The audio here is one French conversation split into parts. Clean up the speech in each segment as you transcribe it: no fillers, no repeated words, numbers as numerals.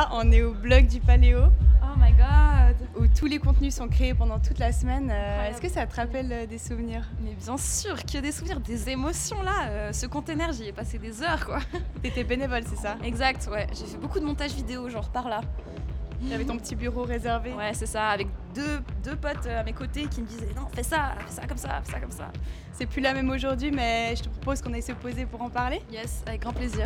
on est au blog du Paléo. Oh my god! Où tous les contenus sont créés pendant toute la semaine. Est-ce que ça te rappelle des souvenirs? Mais bien sûr, que des souvenirs, des émotions là. Ce container, j'y ai passé des heures quoi. T'étais bénévole, c'est ça? Exact, ouais. J'ai fait beaucoup de montage vidéo, genre par là. T'avais ton petit bureau réservé? Ouais, c'est ça, avec deux potes à mes côtés qui me disaient non, fais ça comme ça, fais ça comme ça. C'est plus la même aujourd'hui, mais je te propose qu'on aille se poser pour en parler. Yes, avec grand plaisir.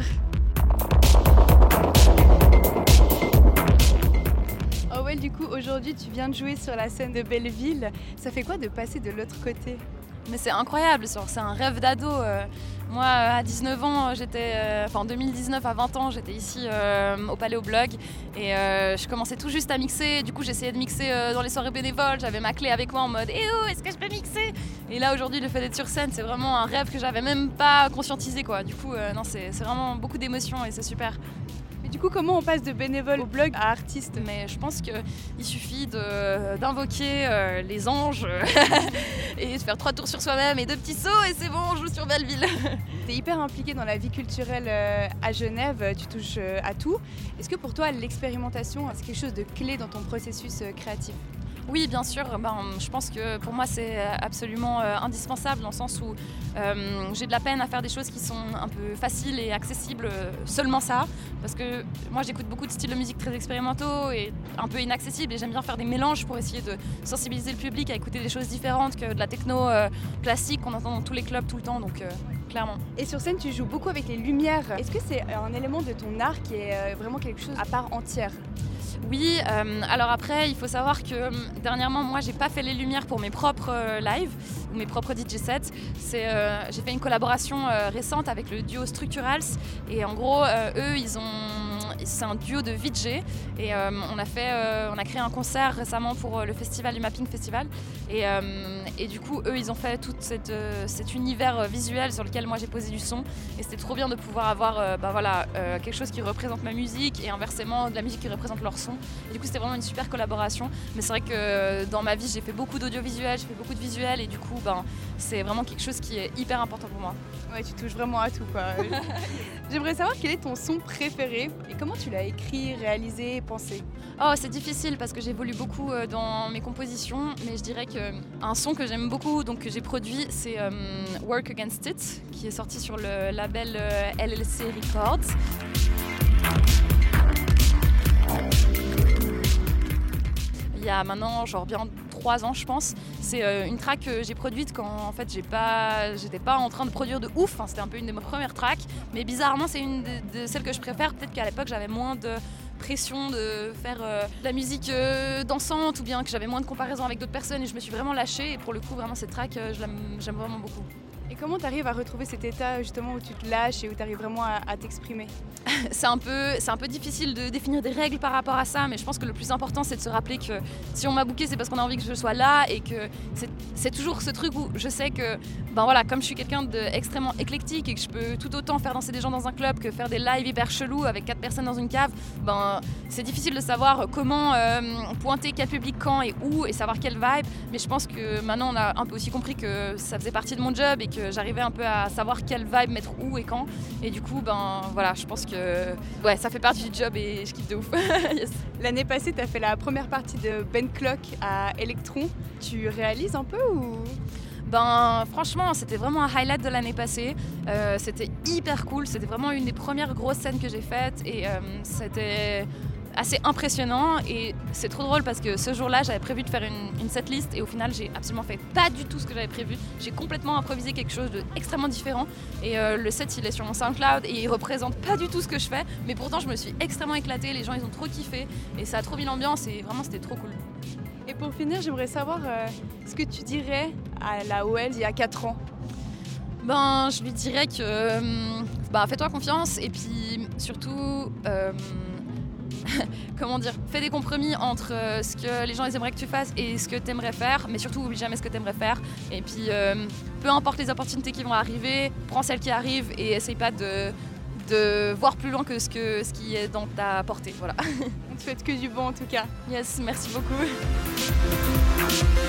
Oh ouais, du coup, aujourd'hui, tu viens de jouer sur la scène de Belleville. Ça fait quoi de passer de l'autre côté? Mais c'est incroyable, c'est un rêve d'ado. Moi, à 19 ans, en 2019, à 20 ans, j'étais ici au Palais au Blog et je commençais tout juste à mixer. Du coup, j'essayais de mixer dans les soirées bénévoles. J'avais ma clé avec moi en mode « Eh oh, est-ce que je peux mixer ?» Et là, aujourd'hui, le fait d'être sur scène, c'est vraiment un rêve que j'avais même pas conscientisé, quoi. Du coup, non, c'est vraiment beaucoup d'émotions et c'est super. Mais du coup, comment on passe de bénévole au blog à artiste? Mais je pense qu'il suffit d'invoquer les anges et de faire 3 tours sur soi-même et 2 petits sauts et c'est bon, on joue sur Belleville. T'es hyper impliquée dans la vie culturelle à Genève, tu touches à tout. Est-ce que pour toi, l'expérimentation, c'est quelque chose de clé dans ton processus créatif? Oui, bien sûr. Je pense que pour moi, c'est absolument indispensable dans le sens où j'ai de la peine à faire des choses qui sont un peu faciles et accessibles, seulement ça. Parce que moi, j'écoute beaucoup de styles de musique très expérimentaux et un peu inaccessibles et j'aime bien faire des mélanges pour essayer de sensibiliser le public à écouter des choses différentes que de la techno classique qu'on entend dans tous les clubs tout le temps. Donc, clairement. Et sur scène, tu joues beaucoup avec les lumières. Est-ce que c'est un élément de ton art qui est vraiment quelque chose à part entière? Oui, alors après, il faut savoir que dernièrement, moi, j'ai pas fait les lumières pour mes propres lives ou mes propres DJ sets. J'ai fait une collaboration récente avec le duo Structurals et en gros, eux, c'est un duo de VJ et on a créé un concert récemment pour le festival du Mapping Festival et du coup, eux, ils ont fait tout cet univers visuel sur lequel moi j'ai posé du son et c'était trop bien de pouvoir avoir quelque chose qui représente ma musique et inversement de la musique qui représente leur son. Et du coup, c'était vraiment une super collaboration. Mais c'est vrai que dans ma vie, j'ai fait beaucoup d'audiovisuel, j'ai fait beaucoup de visuels et du coup, c'est vraiment quelque chose qui est hyper important pour moi. Ouais, tu touches vraiment à tout, quoi. J'aimerais savoir quel est ton son préféré et comment tu l'as écrit, réalisé, pensé? Oh, c'est difficile parce que j'évolue beaucoup dans mes compositions, mais je dirais qu'un son que j'aime beaucoup, donc que j'ai produit, c'est Work Against It, qui est sorti sur le label LLC Records. Il y a maintenant genre bien 3 ans je pense. C'est une track que j'ai produite quand en fait j'étais pas en train de produire de ouf, c'était un peu une de mes premières tracks, mais bizarrement c'est une de celles que je préfère. Peut-être qu'à l'époque j'avais moins de pression de faire de la musique dansante ou bien que j'avais moins de comparaison avec d'autres personnes et je me suis vraiment lâchée et pour le coup vraiment cette track j'aime vraiment beaucoup. Et comment tu arrives à retrouver cet état justement où tu te lâches et où tu arrives vraiment à t'exprimer? C'est un peu difficile de définir des règles par rapport à ça, mais je pense que le plus important c'est de se rappeler que si on m'a booké c'est parce qu'on a envie que je sois là et que c'est toujours ce truc où je sais que comme je suis quelqu'un d'extrêmement éclectique et que je peux tout autant faire danser des gens dans un club que faire des lives hyper chelous avec 4 personnes dans une cave, c'est difficile de savoir comment pointer quel public quand et où et savoir quelle vibe, mais je pense que maintenant on a un peu aussi compris que ça faisait partie de mon job et que j'arrivais un peu à savoir quelle vibe mettre où et quand et du coup je pense que ça fait partie du job et je kiffe de ouf. Yes. L'année passée tu as fait la première partie de Ben Clock à Electron, tu réalises un peu ou? Franchement, c'était vraiment un highlight de l'année passée. C'était hyper cool, c'était vraiment une des premières grosses scènes que j'ai faites et c'était assez impressionnant et c'est trop drôle parce que ce jour-là j'avais prévu de faire une setlist et au final j'ai absolument fait pas du tout ce que j'avais prévu. J'ai complètement improvisé quelque chose d'extrêmement différent et le set il est sur mon SoundCloud et il représente pas du tout ce que je fais, mais pourtant je me suis extrêmement éclatée, les gens ils ont trop kiffé et ça a trop mis l'ambiance et vraiment c'était trop cool. Et pour finir, j'aimerais savoir ce que tu dirais à la OL il y a 4 ans. Je lui dirais que fais-toi confiance et puis surtout fais des compromis entre ce que les gens ils aimeraient que tu fasses et ce que tu aimerais faire, mais surtout oublie jamais ce que tu aimerais faire et puis peu importe les opportunités qui vont arriver, prends celles qui arrivent et essaye pas de voir plus loin que ce qui est dans ta portée. Voilà. On te souhaite que du bon en tout cas. Yes, merci beaucoup.